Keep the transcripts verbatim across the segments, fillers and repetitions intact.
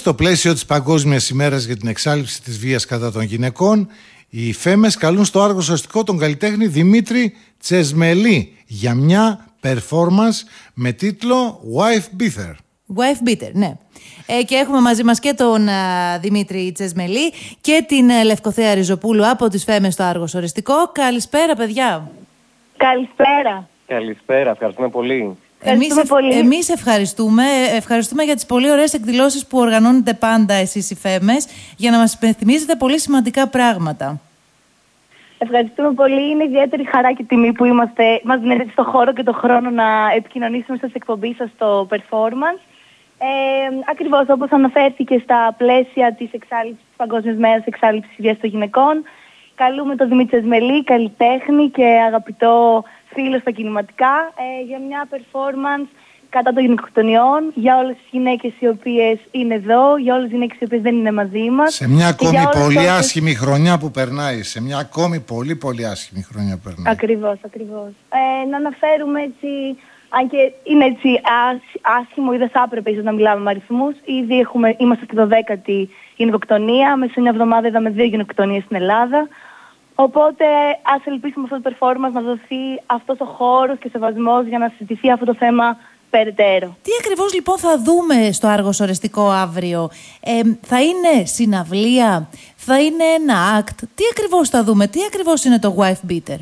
Στο πλαίσιο της Παγκόσμιας ημέρας για την εξάλληψη της βίας κατά των γυναικών, οι Φέμες καλούν στο Άργο Σωρευτικό τον καλλιτέχνη Δημήτρη Τσεσμελή για μια performance με τίτλο Wife Beater. Wife Beater, ναι. Ε, και έχουμε μαζί μας και τον α, Δημήτρη Τσεσμελή και την α, Λευκοθέα Ριζοπούλου από τις Φέμες στο Άργο Σωρευτικό. Καλησπέρα, παιδιά. Καλησπέρα. Καλησπέρα, ευχαριστούμε πολύ. Εμείς, ευ... εμείς ευχαριστούμε. Ευχαριστούμε για τις πολύ ωραίες εκδηλώσεις που οργανώνετε πάντα εσείς οι Φέμες για να μας υπενθυμίζετε πολύ σημαντικά πράγματα. Ευχαριστούμε πολύ. Είναι ιδιαίτερη χαρά και τιμή που είμαστε, μας δίνετε στο χώρο και το χρόνο να επικοινωνήσουμε στις εκπομπή σας στο performance. Ε, ακριβώς όπως αναφέρθηκε στα πλαίσια της εξάλληψης της Παγκόσμιας Μέρας Εξάλληψης Βίας των Γυναικών, καλούμε τον Δημήτρη Τσεσμελή, καλλιτέχνη και αγαπητό φίλο στα κινηματικά, ε, για μια performance κατά των γυναικοκτονιών, για όλες τις γυναίκες οι οποίες είναι εδώ, για όλες τις γυναίκες οι οποίες δεν είναι μαζί μας. Σε μια ακόμη πολύ όσες... άσχημη χρονιά που περνάει, σε μια ακόμη πολύ πολύ άσχημη χρονιά που περνάει. Ακριβώς, ακριβώς. Ε, να αναφέρουμε έτσι, αν και είναι έτσι άσχημο ή δεν θα έπρεπε ίσως να μιλάμε με αριθμούς, ήδη έχουμε, είμαστε στη δωδέκατη γυναικοκτονία, μέσα σε μια εβδομάδα είδαμε δύο γυναικοκτονίες στην Ελλάδα. Οπότε ας ελπίσουμε αυτό το performance να δοθεί αυτός ο χώρος και σεβασμός για να συζητηθεί αυτό το θέμα περαιτέρω. Τι ακριβώς λοιπόν θα δούμε στο Άργο Σωρευτικό αύριο? Ε, θα είναι συναυλία, θα είναι ένα act? Τι ακριβώς θα δούμε, τι ακριβώς είναι το Wife Beater?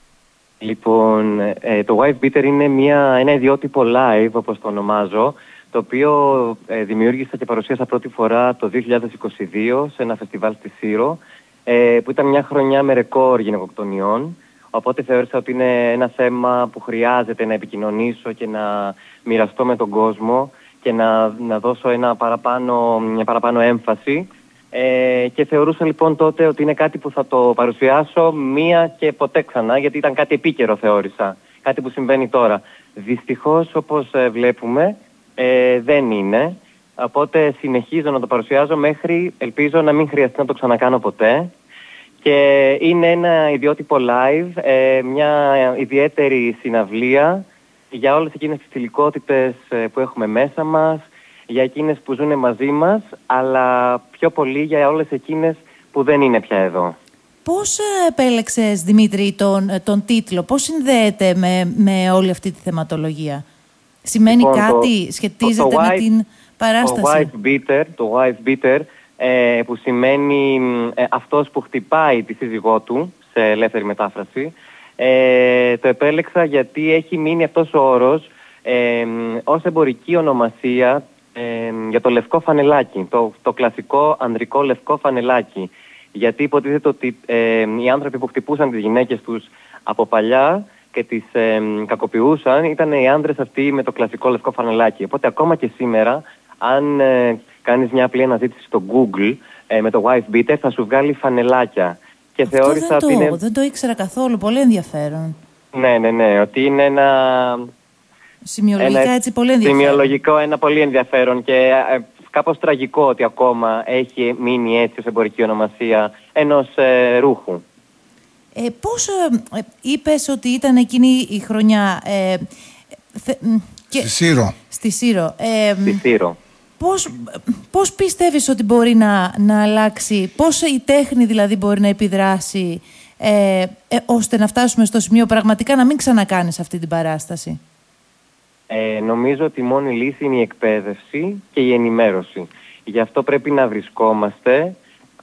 Λοιπόν, ε, το Wife Beater είναι μια, ένα ιδιότυπο live, όπως το ονομάζω, το οποίο ε, δημιούργησα και παρουσίασα πρώτη φορά το δύο χιλιάδες είκοσι δύο σε ένα φεστιβάλ στη Σύρο, ε, που ήταν μια χρονιά με ρεκόρ γυναικοκτονιών. Οπότε θεώρησα ότι είναι ένα θέμα που χρειάζεται να επικοινωνήσω και να μοιραστώ με τον κόσμο και να, να δώσω ένα παραπάνω, μια παραπάνω έμφαση. Ε, και θεωρούσα λοιπόν τότε ότι είναι κάτι που θα το παρουσιάσω μία και ποτέ ξανά, γιατί ήταν κάτι επίκαιρο θεώρησα, κάτι που συμβαίνει τώρα. Δυστυχώς, όπως ε, βλέπουμε, ε, δεν είναι. Οπότε συνεχίζω να το παρουσιάζω μέχρι, ελπίζω, να μην χρειαστεί να το ξανακάνω ποτέ. Και είναι ένα ιδιότυπο live, ε, μια ιδιαίτερη συναυλία για όλες εκείνες τις θηλυκότητες ε, που έχουμε μέσα μας, για εκείνες που ζουν μαζί μας, αλλά πιο πολύ για όλες εκείνες που δεν είναι πια εδώ. Πώς επέλεξες, Δημήτρη, τον, τον τίτλο, πώς συνδέεται με, με όλη αυτή τη θεματολογία? Σημαίνει λοιπόν, κάτι, το, σχετίζεται το, το με wife, την παράσταση? Το Wife Beater, το wife beater ε, που σημαίνει ε, αυτός που χτυπάει τη σύζυγό του, σε ελεύθερη μετάφραση, ε, το επέλεξα γιατί έχει μείνει αυτός ο όρος ε, ως εμπορική ονομασία ε, για το λευκό φανελάκι, το, το κλασικό ανδρικό λευκό φανελάκι. Γιατί υποτίθεται ότι ε, οι άνθρωποι που χτυπούσαν τις γυναίκες τους από παλιά και τις ε, κακοποιούσαν ήταν οι άνδρες αυτοί με το κλασικό λευκό φανελάκι. Οπότε ακόμα και σήμερα, αν ε, κάνεις μια απλή αναζήτηση στο Google ε, με το wife beater, θα σου βγάλει φανελάκια. Και αυτό θεώρησα δεν, το, ότι είναι... δεν το ήξερα καθόλου, πολύ ενδιαφέρον. Ναι, ναι, ναι, ότι είναι ένα... Σημειολογικά ένα... έτσι πολύ ενδιαφέρον. Σημειολογικό, ένα πολύ ενδιαφέρον και ε, κάπως τραγικό ότι ακόμα έχει μείνει έτσι ως εμπορική ονομασία ενός ε, ρούχου. Ε, πώς ε, είπες ότι ήταν εκείνη η χρονιά... Ε, θε, και... Στη Σύρο. Στη Σύρο. Ε, Στη Σύρο. Πώς, πώς πιστεύεις ότι μπορεί να, να αλλάξει, πώς η τέχνη δηλαδή μπορεί να επιδράσει ε, ε, ώστε να φτάσουμε στο σημείο πραγματικά να μην ξανακάνεις αυτή την παράσταση? Ε, νομίζω ότι η μόνη λύση είναι η εκπαίδευση και η ενημέρωση. Γι' αυτό πρέπει να βρισκόμαστε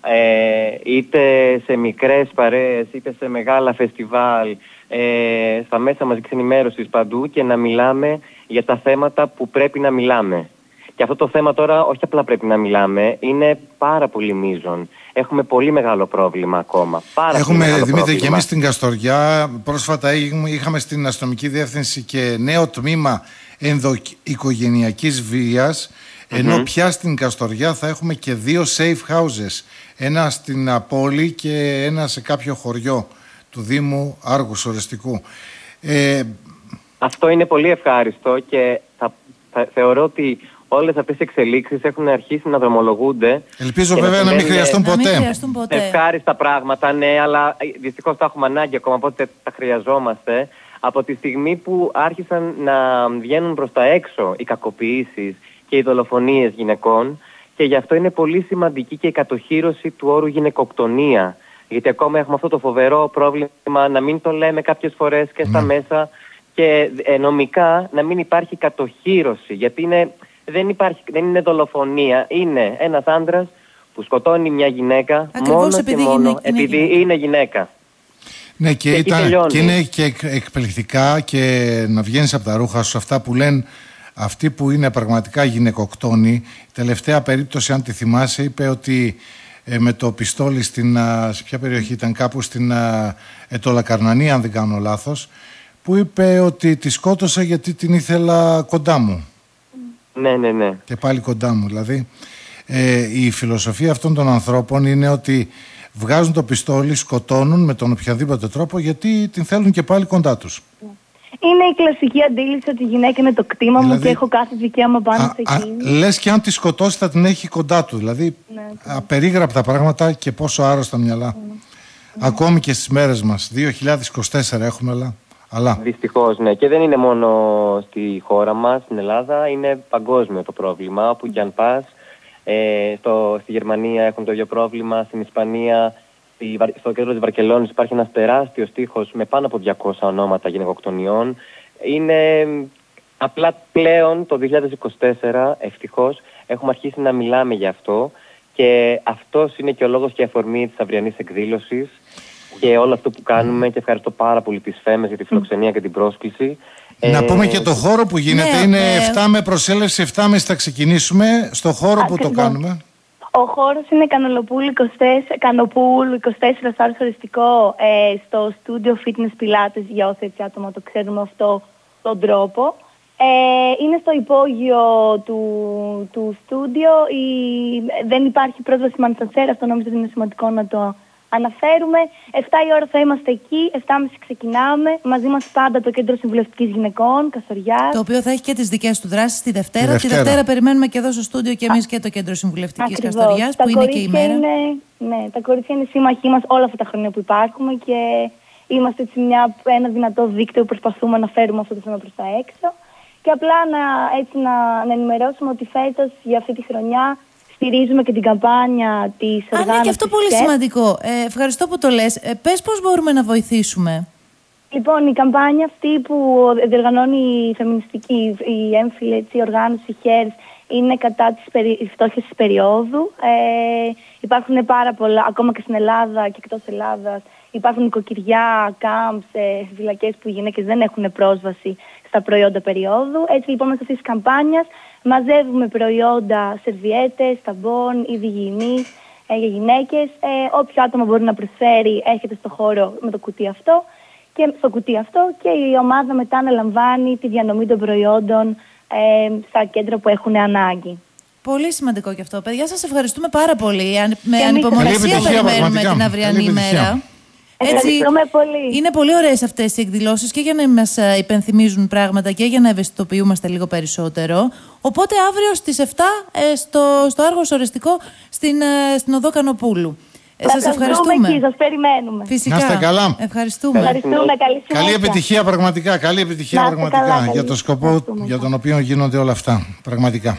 ε, είτε σε μικρές παρέες είτε σε μεγάλα φεστιβάλ, ε, στα μέσα μαζικής ενημέρωσης παντού και να μιλάμε για τα θέματα που πρέπει να μιλάμε. Και αυτό το θέμα τώρα όχι απλά πρέπει να μιλάμε, είναι πάρα πολύ μείζον. Έχουμε πολύ μεγάλο πρόβλημα ακόμα. Πάρα Έχουμε, πολύ μεγάλο Δημήτρη, πρόβλημα. και εμείς στην Καστοριά πρόσφατα είχαμε στην αστυνομική διεύθυνση και νέο τμήμα ενδοοικογενειακής βίας, ενώ mm-hmm. πια στην Καστοριά θα έχουμε και δύο safe houses. Ένα στην πόλη και ένα σε κάποιο χωριό του Δήμου Άργου Σωρευτικού. Ε, Αυτό είναι πολύ ευχάριστο και θα, θα, θεωρώ ότι όλες αυτές οι εξελίξεις έχουν αρχίσει να δρομολογούνται. Ελπίζω βέβαια να μην χρειαστούν ποτέ. Να μην χρειαστούν ποτέ. Ευχάριστα πράγματα, ναι, αλλά δυστυχώς τα έχουμε ανάγκη ακόμα, οπότε τα χρειαζόμαστε. Από τη στιγμή που άρχισαν να βγαίνουν προς τα έξω οι κακοποιήσεις και οι δολοφονίες γυναικών και γι' αυτό είναι πολύ σημαντική και η κατοχύρωση του όρου γυναικοκτονία. Γιατί ακόμα έχουμε αυτό το φοβερό πρόβλημα να μην το λέμε κάποιες φορές και στα ναι. μέσα και ε, νομικά να μην υπάρχει κατοχύρωση. Γιατί είναι, δεν, υπάρχει, δεν είναι δολοφονία. Είναι ένας άντρας που σκοτώνει μια γυναίκα ακριβώς μόνο και μόνο είναι, επειδή είναι γυναίκα. είναι γυναίκα. Ναι, και, και, ήταν, και είναι και εκπληκτικά και να βγαίνεις από τα ρούχα σου αυτά που λένε αυτοί που είναι πραγματικά γυναικοκτόνοι. Η τελευταία περίπτωση, αν τη θυμάσαι, είπε ότι ε, με το πιστόλι στην, σε ποια περιοχή ήταν, κάπου στην Ετωλακαρνανία, αν δεν κάνω λάθος, που είπε ότι τη σκότωσα γιατί την ήθελα κοντά μου. Ναι, ναι, ναι. Και πάλι κοντά μου. Δηλαδή, ε, η φιλοσοφία αυτών των ανθρώπων είναι ότι βγάζουν το πιστόλι, σκοτώνουν με τον οποιαδήποτε τρόπο γιατί την θέλουν και πάλι κοντά τους. Είναι η κλασική αντίληψη ότι η γυναίκα είναι το κτήμα δηλαδή, μου και έχω κάθε δικαίωμα πάνω σε εκείνη. Λες και αν τη σκοτώσει θα την έχει κοντά του. Δηλαδή ναι, απερίγραπτα πράγματα και πόσο άρρωστα μυαλά. Ναι. Ακόμη και στις μέρες μας. δύο χιλιάδες είκοσι τέσσερα έχουμε αλλά. αλλά. Δυστυχώς, ναι. Και δεν είναι μόνο στη χώρα μας, στην Ελλάδα. Είναι παγκόσμιο το πρόβλημα. Όπου και αν πας. Ε, στο, στη Γερμανία έχουν το ίδιο πρόβλημα. Στην Ισπανία. Στο κέντρο της Βαρκελόνης υπάρχει ένας τεράστιος τείχος με πάνω από διακόσια ονόματα γυναικοκτονιών. Είναι απλά πλέον το δύο χιλιάδες είκοσι τέσσερα, ευτυχώς, έχουμε αρχίσει να μιλάμε γι' αυτό και αυτός είναι και ο λόγος και η αφορμή της αυριανής εκδήλωσης και όλο αυτό που κάνουμε και ευχαριστώ πάρα πολύ τις Φέμες για τη φιλοξενία και την πρόσκληση. Να ε... πούμε και το χώρο που γίνεται, ναι, είναι ναι. εφτά με προσέλευση, εφτά με θα ξεκινήσουμε στο χώρο που το κάνουμε. Ο χώρος είναι Κανολοπούλου είκοσι τέσσερα, Κανοπούλου είκοσι τέσσερα στο οριστικό ε, στο στούντιο Fitness Pilates για όσοι έτσι άτομα το ξέρουμε αυτό τον τρόπο. Ε, είναι στο υπόγειο του, του στούντιο. Η, δεν υπάρχει πρόσβαση με ανσανσέρ, αυτό νομίζω ότι είναι σημαντικό να το αναφέρουμε. εφτά η ώρα θα είμαστε εκεί, εφτά και μισή ξεκινάμε. Μαζί μας πάντα το Κέντρο Συμβουλευτικής Γυναικών, Καστοριάς. Το οποίο θα έχει και τις δικές του δράσεις τη Δευτέρα. Τη Δευτέρα, τη Δευτέρα περιμένουμε και εδώ στο στούντιο και εμείς και το Κέντρο Συμβουλευτικής Καστοριάς, που είναι και η μέρα. Είναι, ναι, τα κορίτσια είναι σύμμαχοί μας όλα αυτά τα χρόνια που υπάρχουμε και είμαστε έτσι μια, ένα δυνατό δίκτυο που προσπαθούμε να φέρουμε αυτό το θέμα προς τα έξω. Και απλά να, έτσι, να, να ενημερώσουμε ότι φέτος για αυτή τη χρονιά στηρίζουμε και την καμπάνια της οργάνωσης. Α, ναι, και αυτό πολύ ΚΕΤ. Σημαντικό. Ε, ευχαριστώ που το λες. Ε, πες πώς μπορούμε να βοηθήσουμε. Λοιπόν, η καμπάνια αυτή που διοργανώνει η φεμινιστική, η έμφυλη έτσι, οργάνωση, η χέρς, είναι κατά της περι... φτώχειας της περίοδου. Ε, υπάρχουν πάρα πολλά, ακόμα και στην Ελλάδα και εκτός Ελλάδας, υπάρχουν νοικοκυριά, κάμπς, ε, φυλακές που οι γυναίκες δεν έχουν πρόσβαση στα προϊόντα περίοδου. Έτσι λοιπόν μέσα αυτής της καμπάνιας μαζεύουμε προϊόντα, σερβιέτες, ταμπών, είδη υγιεινής ε, για γυναίκες. Ε, όποιο άτομο μπορεί να προσφέρει έρχεται στο χώρο με το κουτί αυτό και στο κουτί αυτό και η ομάδα μετά αναλαμβάνει τη διανομή των προϊόντων ε, στα κέντρα που έχουν ανάγκη. Πολύ σημαντικό και αυτό. Παιδιά, σας ευχαριστούμε πάρα πολύ. Με ανυπομονησία περιμένουμε την αυριανή ημέρα. Έτσι, πολύ. Είναι πολύ ωραίες αυτές οι εκδηλώσεις και για να μας υπενθυμίζουν πράγματα και για να ευαισθητοποιούμαστε λίγο περισσότερο. Οπότε αύριο στις εφτά στο, στο Άργος Οριστικό στην, στην Οδό Κανοπούλου. Θα σας ευχαριστούμε. Εκεί, σας περιμένουμε. Φυσικά. Να είστε καλά. Ευχαριστούμε. Ευχαριστούμε. Καλή, καλή επιτυχία πραγματικά. Καλή επιτυχία πραγματικά καλά, για το σκοπό για τον οποίο γίνονται όλα αυτά. Πραγματικά.